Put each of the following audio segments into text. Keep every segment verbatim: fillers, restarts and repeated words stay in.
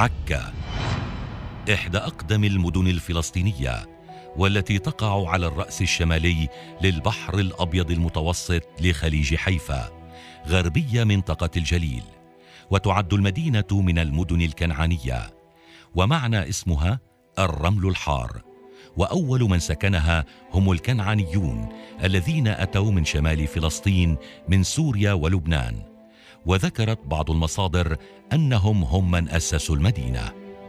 عكا إحدى أقدم المدن الفلسطينية، والتي تقع على الرأس الشمالي للبحر الأبيض المتوسط لخليج حيفا، غربية منطقة الجليل. وتعد المدينة من المدن الكنعانية، ومعنى اسمها الرمل الحار. وأول من سكنها هم الكنعانيون الذين أتوا من شمال فلسطين من سوريا ولبنان. وذكرت بعض المصادر أنهم هم من أسسوا المدينة.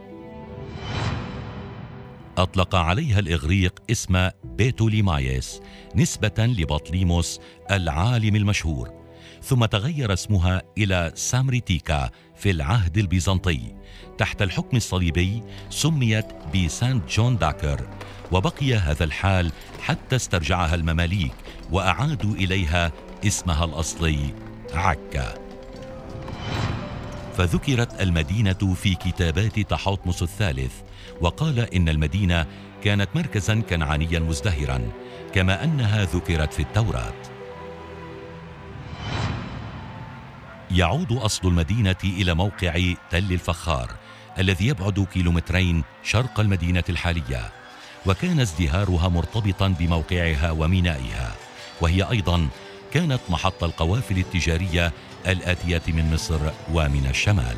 أطلق عليها الإغريق اسم بيتوليمايس نسبة لبطليموس العالم المشهور، ثم تغير اسمها إلى سامريتيكا في العهد البيزنطي. تحت الحكم الصليبي سميت بسانت جون داكر، وبقي هذا الحال حتى استرجعها المماليك وأعادوا إليها اسمها الأصلي عكا. فذكرت المدينة في كتابات تحتمس الثالث، وقال إن المدينة كانت مركزا كنعانيا مزدهرا، كما أنها ذكرت في التوراة. يعود أصل المدينة إلى موقع تل الفخار الذي يبعد كيلومترين شرق المدينة الحالية، وكان ازدهارها مرتبطا بموقعها ومينائها، وهي أيضا كانت محط القوافل التجارية الآتية من مصر ومن الشمال.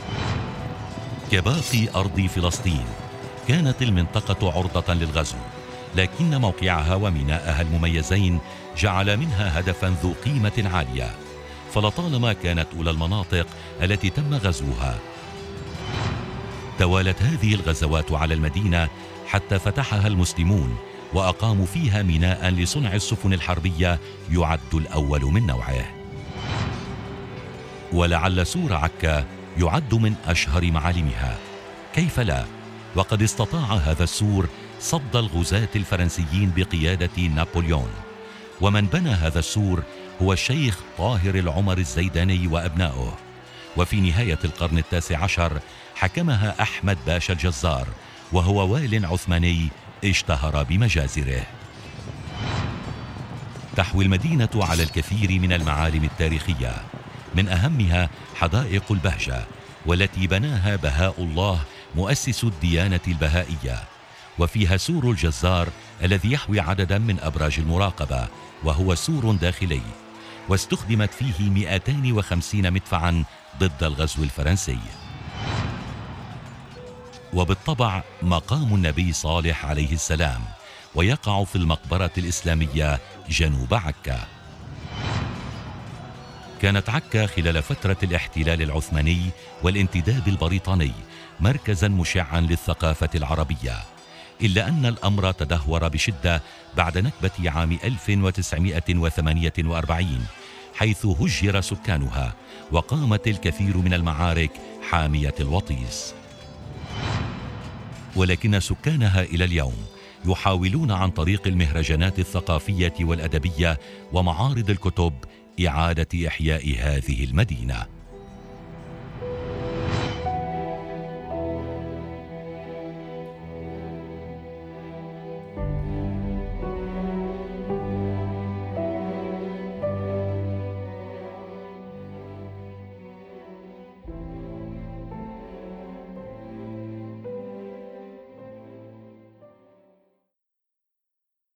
كباقي أرض فلسطين كانت المنطقة عرضة للغزو، لكن موقعها وميناءها المميزين جعل منها هدفا ذو قيمة عالية، فلطالما كانت أولى المناطق التي تم غزوها. توالت هذه الغزوات على المدينة حتى فتحها المسلمون، وأقاموا فيها ميناء لصنع السفن الحربية يعد الأول من نوعه. ولعل سور عكا يعد من أشهر معالمها، كيف لا؟ وقد استطاع هذا السور صد الغزاة الفرنسيين بقيادة نابليون. ومن بنى هذا السور هو الشيخ طاهر العمر الزيداني وأبنائه. وفي نهاية القرن التاسع عشر حكمها أحمد باشا الجزار، وهو وال عثماني اشتهر بمجازره. تحوي المدينة على الكثير من المعالم التاريخية، من أهمها حدائق البهجة، والتي بناها بهاء الله مؤسس الديانة البهائية. وفيها سور الجزار الذي يحوي عددا من أبراج المراقبة، وهو سور داخلي، واستخدمت فيه مئتين وخمسين مدفعا ضد الغزو الفرنسي. وبالطبع مقام النبي صالح عليه السلام، ويقع في المقبرة الإسلامية جنوب عكا. كانت عكا خلال فترة الاحتلال العثماني والانتداب البريطاني مركزا مشعا للثقافة العربية، إلا أن الأمر تدهور بشدة بعد نكبة عام ألف وتسعمائة وثمانية وأربعين، حيث هجر سكانها، وقامت الكثير من المعارك حامية الوطيس. ولكن سكانها إلى اليوم يحاولون عن طريق المهرجانات الثقافية والأدبية ومعارض الكتب إعادة إحياء هذه المدينة.